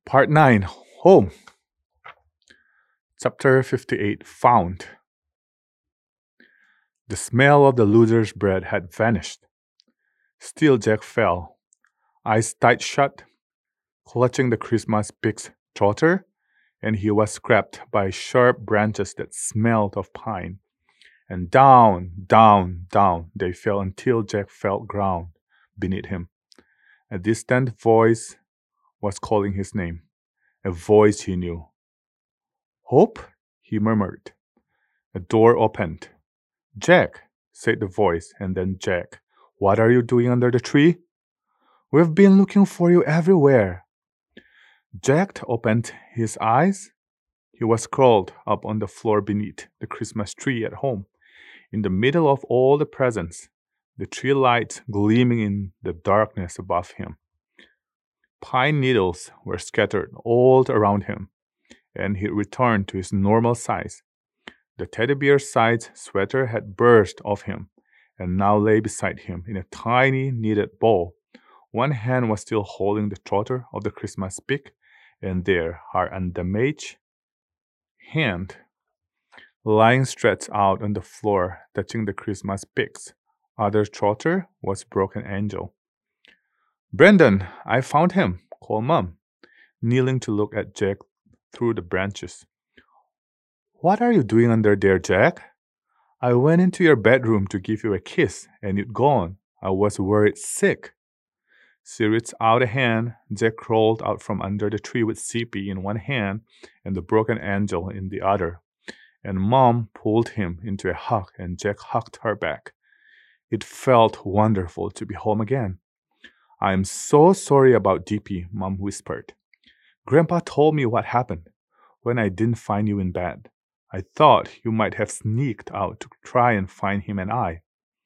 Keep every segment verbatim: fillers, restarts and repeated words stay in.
Part nine Home. Chapter fifty-eight Found. The smell of the loser's bread had vanished. Still, Jack fell, eyes tight shut, clutching the Christmas pig's trotter, and he was scraped by sharp branches that smelled of pine. And down, down, down they fell until Jack felt ground beneath him. A distant voice was calling his name, a voice he knew. Hope? He murmured. A door opened. Jack, said the voice, and then Jack. What are you doing under the tree? We've been looking for you everywhere. Jack opened his eyes. He was curled up on the floor beneath the Christmas tree at home, in the middle of all the presents, the tree lights gleaming in the darkness above him. Pine needles were scattered all around him, and he returned to his normal size. The teddy bear-sized sweater had burst off him, and now lay beside him in a tiny knitted ball. One hand was still holding the trotter of the Christmas pig, and there, her undamaged hand, lying stretched out on the floor, touching the Christmas pig's other trotter, was Broken Angel. Brendan, I found him, called Mum, kneeling to look at Jack through the branches. What are you doing under there, Jack? I went into your bedroom to give you a kiss, and you'd gone. I was worried sick. She reached out a hand. Jack crawled out from under the tree with Sippy in one hand and the Broken Angel in the other. And Mom pulled him into a hug, and Jack hugged her back. It felt wonderful to be home again. I'm so sorry about D P, Mom whispered. Grandpa told me what happened when I didn't find you in bed. I thought you might have sneaked out to try and find him and I.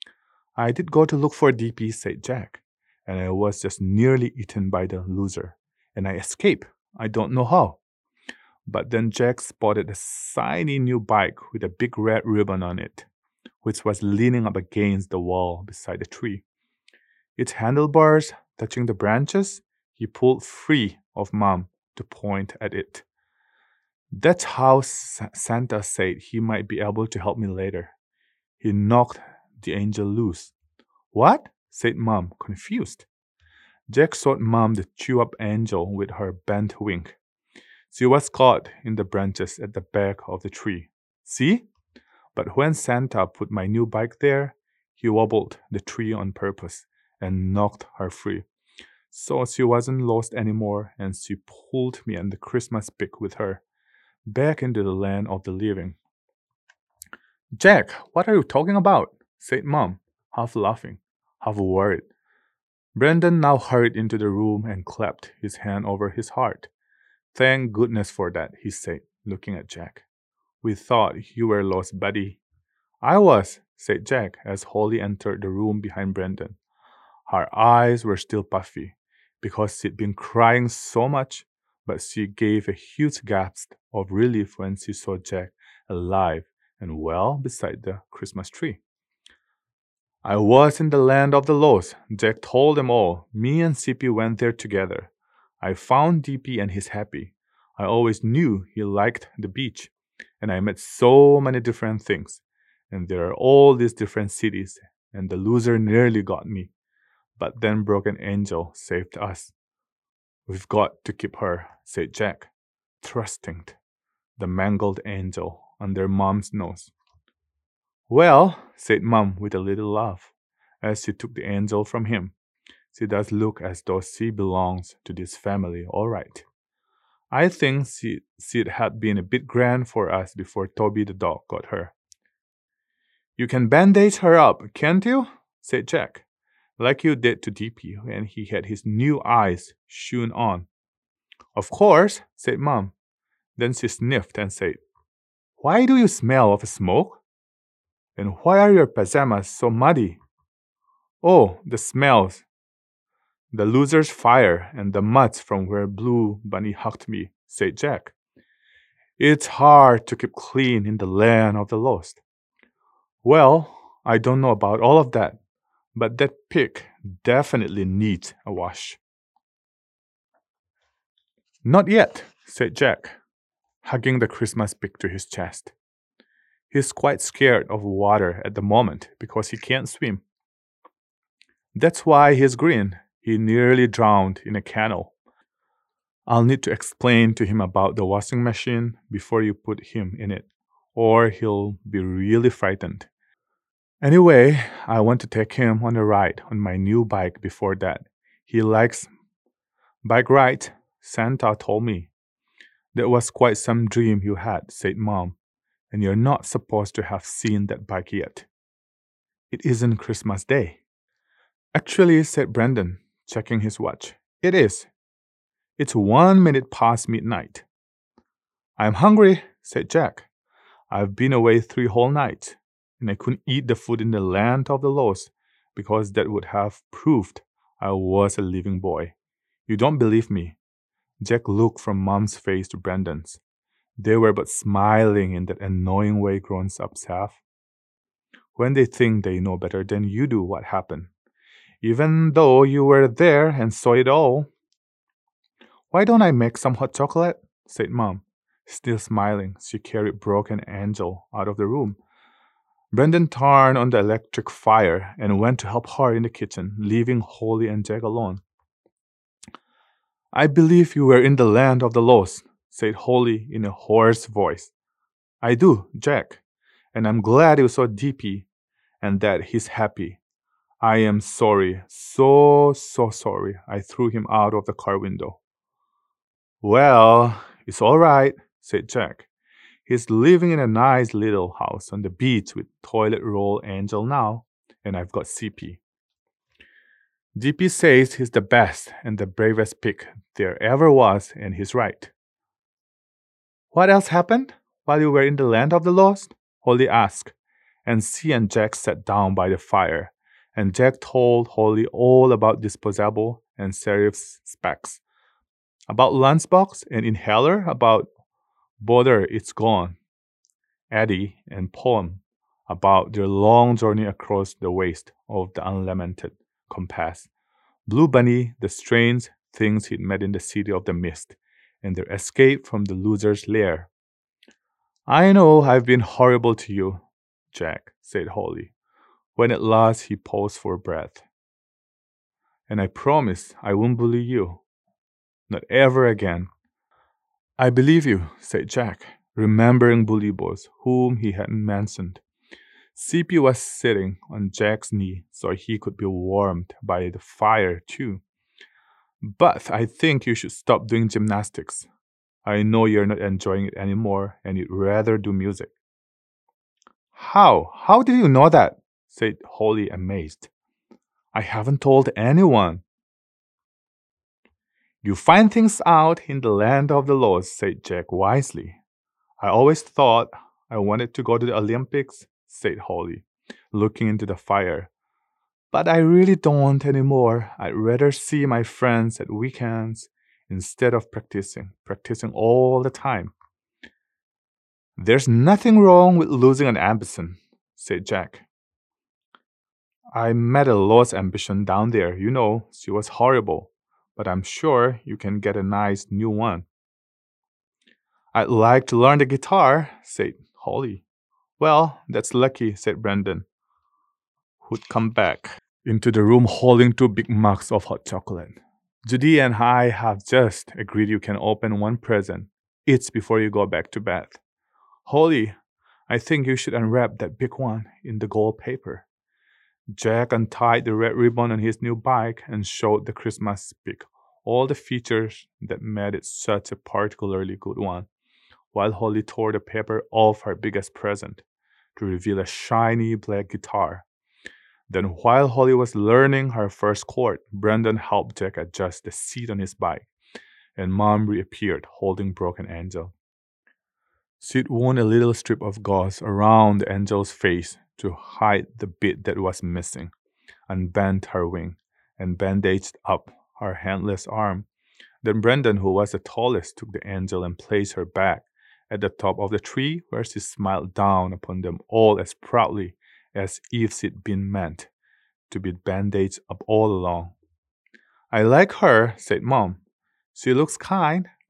I did go to look for D P, said Jack, and I was just nearly eaten by the loser, and I escaped. I don't know how. But then Jack spotted a shiny new bike with a big red ribbon on it, which was leaning up against the wall beside the tree. Its handlebars touching the branches, he pulled free of Mom to point at it. That's how Sa- Santa said he might be able to help me later. He knocked the angel loose. What? Said Mom, confused. Jack showed Mom the chew-up angel with her bent wing. She was caught in the branches at the back of the tree. See? But when Santa put my new bike there, he wobbled the tree on purpose and knocked her free. So she wasn't lost anymore, and she pulled me and the Christmas pig with her back into the land of the living. Jack, what are you talking about? Said Mom, half laughing, half worried. Brendan now hurried into the room and clapped his hand over his heart. Thank goodness for that, he said, looking at Jack. We thought you were lost, buddy. I was, said Jack as Holly entered the room behind Brendan. Her eyes were still puffy because she'd been crying so much, but she gave a huge gasp of relief when she saw Jack alive and well beside the Christmas tree. I was in the land of the lost, Jack told them all. Me and Sippy went there together. I found D P and he's happy. I always knew he liked the beach, and I met so many different things. And there are all these different cities, and the loser nearly got me. But then Broken Angel saved us. We've got to keep her, said Jack, thrusting the mangled angel under Mom's nose. Well, said Mom with a little laugh, as she took the angel from him. She does look as though she belongs to this family, all right. I think she, she'd had been a bit grand for us before Toby the dog got her. You can bandage her up, can't you? Said Jack, like you did to D P when he had his new eyes shown on. Of course, said Mom. Then she sniffed and said, Why do you smell of smoke? And why are your pajamas so muddy? Oh, the smells. The loser's fire and the muds from where Blue Bunny hugged me, said Jack. It's hard to keep clean in the land of the lost. Well, I don't know about all of that, but that pig definitely needs a wash. Not yet, said Jack, hugging the Christmas pig to his chest. He's quite scared of water at the moment because he can't swim. That's why he's green. He nearly drowned in a canal. I'll need to explain to him about the washing machine before you put him in it, or he'll be really frightened. Anyway, I want to take him on a ride on my new bike before that. He likes bike rides, Santa told me. That was quite some dream you had, said Mom, and you're not supposed to have seen that bike yet. It isn't Christmas Day. Actually, said Brandon, checking his watch. It is. It's one minute past midnight. I'm hungry, said Jack. I've been away three whole nights, and I couldn't eat the food in the land of the lost because that would have proved I was a living boy. You don't believe me? Jack looked from Mom's face to Brandon's. They were but smiling in that annoying way grown-ups have. When they think they know better than you do what happened. Even though you were there and saw it all. Why don't I make some hot chocolate? Said Mom. Still smiling, she carried Broken Angel out of the room. Brandon turned on the electric fire and went to help her in the kitchen, leaving Holly and Jack alone. I believe you were in the land of the lost, said Holly in a hoarse voice. I do, Jack, and I'm glad you saw D P and that he's happy. I am sorry, so, so sorry I threw him out of the car window. Well, it's all right, said Jack. He's living in a nice little house on the beach with toilet roll Angel now, and I've got C P. D P says he's the best and the bravest pig there ever was, and he's right. What else happened while you were in the land of the lost? Holly asked, and she and Jack sat down by the fire, and Jack told Holly all about disposable and Sheriff's specs, about lunchbox and inhaler, about bother it's gone, Eddie and Poem, about their long journey across the waste of the unlamented compass, Blue Bunny, the strange things he'd met in the city of the mist, and their escape from the loser's lair. I know I've been horrible to you, Jack, said Holly, when at last he paused for breath. And I promise I won't bully you. Not ever again. I believe you, said Jack, remembering Bully Boss, whom he hadn't mentioned. C P was sitting on Jack's knee so he could be warmed by the fire too. But I think you should stop doing gymnastics. I know you're not enjoying it anymore and you'd rather do music. How? How did you know that? Said Holly, amazed. I haven't told anyone. You find things out in the land of the lost, said Jack wisely. I always thought I wanted to go to the Olympics, said Holly, looking into the fire. But I really don't anymore. I'd rather see my friends at weekends instead of practicing, practicing all the time. There's nothing wrong with losing an ambition, said Jack. I met a lost ambition down there, you know, she was horrible, but I'm sure you can get a nice new one. I'd like to learn the guitar, said Holly. Well, that's lucky, said Brandon, who'd come back into the room holding two big mugs of hot chocolate. Judy and I have just agreed you can open one present each before you go back to bed. Holly, I think you should unwrap that big one in the gold paper. Jack untied the red ribbon on his new bike and showed the Christmas pig all the features that made it such a particularly good one, while Holly tore the paper off her biggest present to reveal a shiny black guitar. Then while Holly was learning her first chord, Brandon helped Jack adjust the seat on his bike, and Mom reappeared holding Broken Angel. She'd worn a little strip of gauze around the angel's face to hide the bit that was missing, unbent her wing, and bandaged up her handless arm. Then Brandon, who was the tallest, took the angel and placed her back at the top of the tree, where she smiled down upon them all as proudly as if she'd been meant to be bandaged up all along. I like her, said Mom. She looks kind,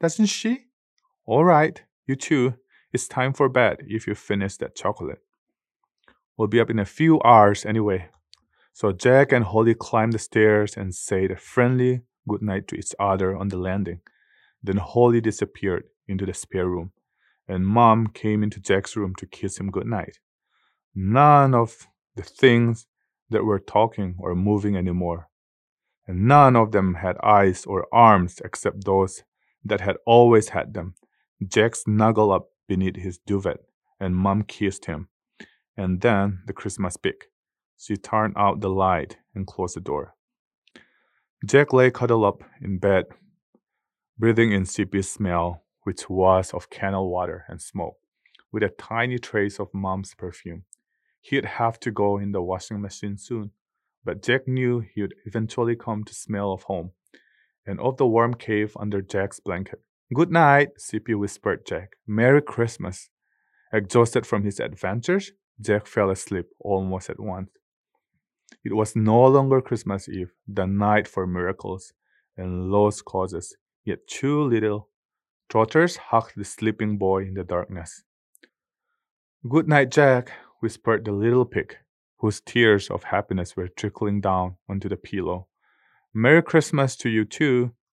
doesn't she? All right, you too. It's time for bed if you finish that chocolate. We'll be up in a few hours anyway. So Jack and Holly climbed the stairs and said a friendly good night to each other on the landing. Then Holly disappeared into the spare room, and Mom came into Jack's room to kiss him good night. None of the things that were talking or moving anymore, and none of them had eyes or arms except those that had always had them. Jack snuggled up beneath his duvet, and Mom kissed him. And then the Christmas pig. She turned out the light and closed the door. Jack lay cuddled up in bed, breathing in Sippy's smell, which was of candle water and smoke, with a tiny trace of Mom's perfume. He'd have to go in the washing machine soon, but Jack knew he'd eventually come to smell of home and of the warm cave under Jack's blanket. Good night, Sippy whispered Jack. Merry Christmas. Exhausted from his adventures, Jack fell asleep almost at once. It was no longer Christmas Eve, the night for miracles and lost causes, yet two little trotters hugged the sleeping boy in the darkness. Good night, Jack, whispered the little pig, whose tears of happiness were trickling down onto the pillow. Merry Christmas to you too,